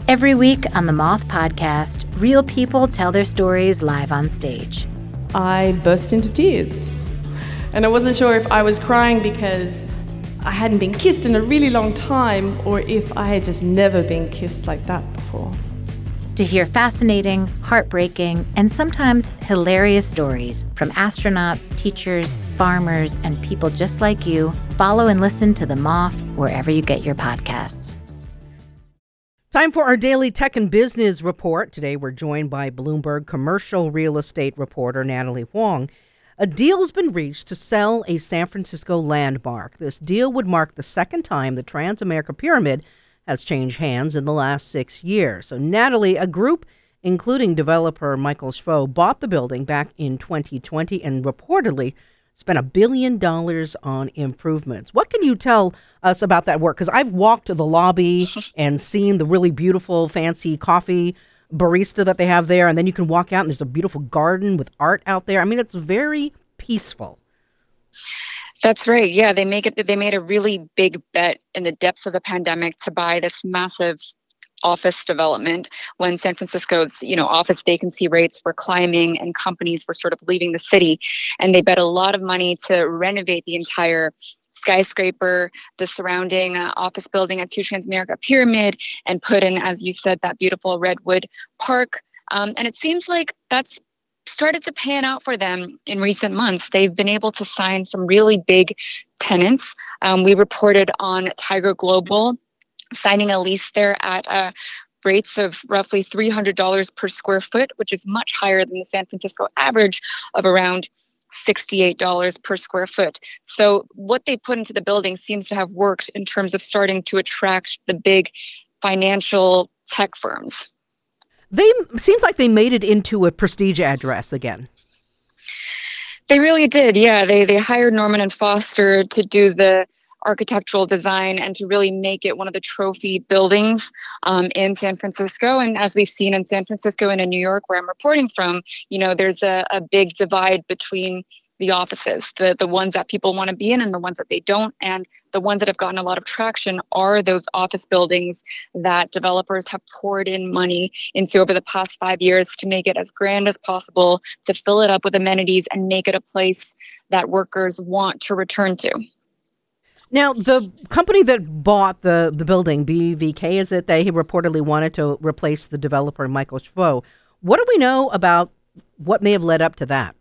Every week on the Moth Podcast, real people tell their stories live on stage. I burst into tears. And I wasn't sure if I was crying because I hadn't been kissed in a really long time or if I had just never been kissed like that before. To hear fascinating, heartbreaking, and sometimes hilarious stories from astronauts, teachers, farmers, and people just like you, follow and listen to The Moth wherever you get your podcasts. Time for our daily tech and business report. Today we're joined by Bloomberg commercial real estate reporter Natalie Huang. A deal has been reached to sell a San Francisco landmark. This deal would mark the second time the Transamerica Pyramid has changed hands in the last 6 years. So Natalie, a group including developer Michael Schvo bought the building back in 2020 and reportedly spent $1 billion on improvements. What can you tell us about that work? Because I've walked to the lobby and seen the really beautiful, fancy coffee barista that they have there, and then you can walk out and there's a beautiful garden with art out there. I mean, it's very peaceful. That's right. Yeah, they made a really big bet in the depths of the pandemic to buy this massive office development when San Francisco's, office vacancy rates were climbing and companies were sort of leaving the city. And they bet a lot of money to renovate the entire skyscraper, the surrounding office building at 2 Transamerica Pyramid, and put in, as you said, that beautiful Redwood Park. And it seems like that's started to pan out for them in recent months. They've been able to sign some really big tenants. We reported on Tiger Global signing a lease there at rates of roughly $300 per square foot, which is much higher than the San Francisco average of around $68 per square foot. So what they put into the building seems to have worked in terms of starting to attract the big financial tech firms. Seems like they made it into a prestige address again. They really did, yeah. They hired Norman and Foster to do the architectural design and to really make it one of the trophy buildings in San Francisco. And as we've seen in San Francisco and in New York, where I'm reporting from, there's a big divide between the offices, the ones that people want to be in and the ones that they don't. And the ones that have gotten a lot of traction are those office buildings that developers have poured in money into over the past 5 years to make it as grand as possible, to fill it up with amenities and make it a place that workers want to return to. Now, the company that bought the building, BVK, is it? They reportedly wanted to replace the developer, Michael Schvo. What do we know about what may have led up to that?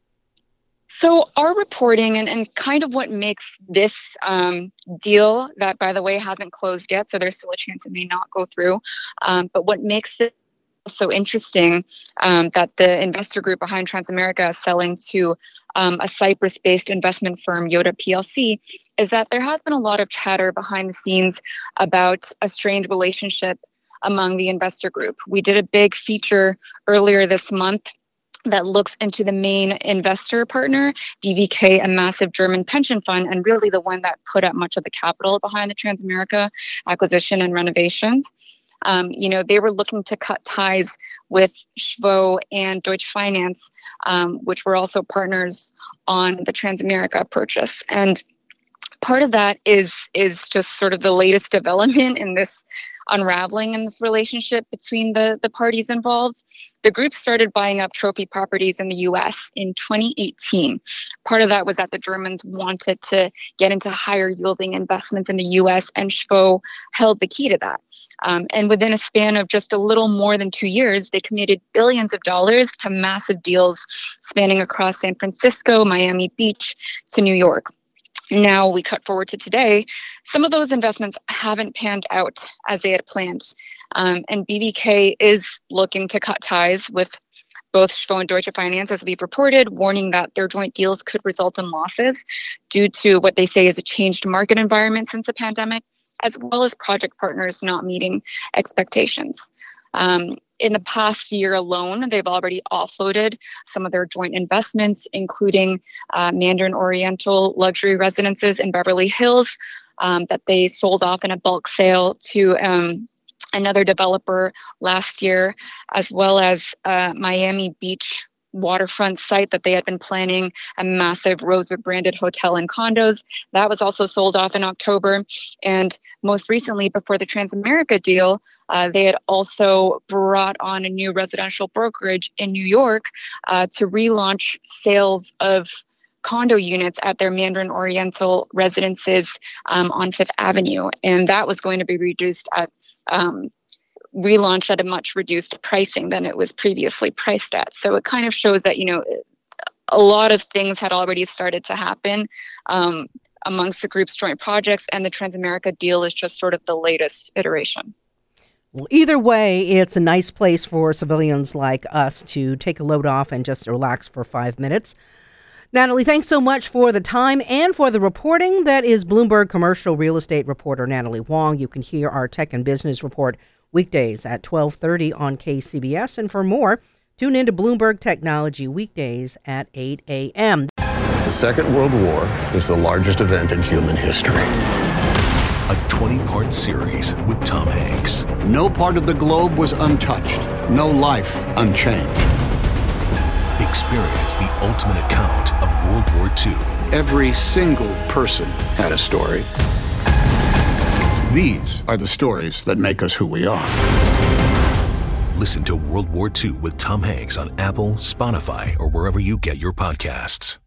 So our reporting and kind of what makes this deal, that, by the way, hasn't closed yet, so there's still a chance it may not go through, but what makes it so interesting that the investor group behind Transamerica is selling to a Cyprus-based investment firm, Yoda PLC, is that there has been a lot of chatter behind the scenes about a strange relationship among the investor group. We did a big feature earlier this month that looks into the main investor partner, BVK, a massive German pension fund, and really the one that put up much of the capital behind the Transamerica acquisition and renovations. They were looking to cut ties with Schvo and Deutsche Finance, which were also partners on the Transamerica purchase. And part of that is just sort of the latest development in this unraveling in this relationship between the parties involved. The group started buying up trophy properties in the U.S. in 2018. Part of that was that the Germans wanted to get into higher yielding investments in the U.S., and Schvo held the key to that. And within a span of just a little more than 2 years, they committed billions of dollars to massive deals spanning across San Francisco, Miami Beach, to New York. Now we cut forward to today. Some of those investments haven't panned out as they had planned. And BVK is looking to cut ties with both Schvo and Deutsche Finance, as we've reported, warning that their joint deals could result in losses due to what they say is a changed market environment since the pandemic, as well as project partners not meeting expectations. In the past year alone, they've already offloaded some of their joint investments, including Mandarin Oriental luxury residences in Beverly Hills that they sold off in a bulk sale to another developer last year, as well as Miami Beach waterfront site that they had been planning a massive Rosewood branded hotel and condos. That was also sold off in October. And most recently, before the Transamerica deal, they had also brought on a new residential brokerage in New York to relaunch sales of condo units at their Mandarin Oriental residences on Fifth Avenue. And that was going to be relaunched at a much reduced pricing than it was previously priced at. So it kind of shows that, a lot of things had already started to happen amongst the group's joint projects, and the Transamerica deal is just sort of the latest iteration. Well, either way, it's a nice place for civilians like us to take a load off and just relax for 5 minutes. Natalie, thanks so much for the time and for the reporting. That is Bloomberg commercial real estate reporter Natalie Wong. You can hear our Tech and Business Report weekdays at 12:30 on KCBS. And for more, tune into Bloomberg Technology weekdays at 8 a.m. The Second World War is the largest event in human history. A 20-part series with Tom Hanks. No part of the globe was untouched. No life unchanged. Experience the ultimate account of World War II. Every single person had a story. These are the stories that make us who we are. Listen to World War II with Tom Hanks on Apple, Spotify, or wherever you get your podcasts.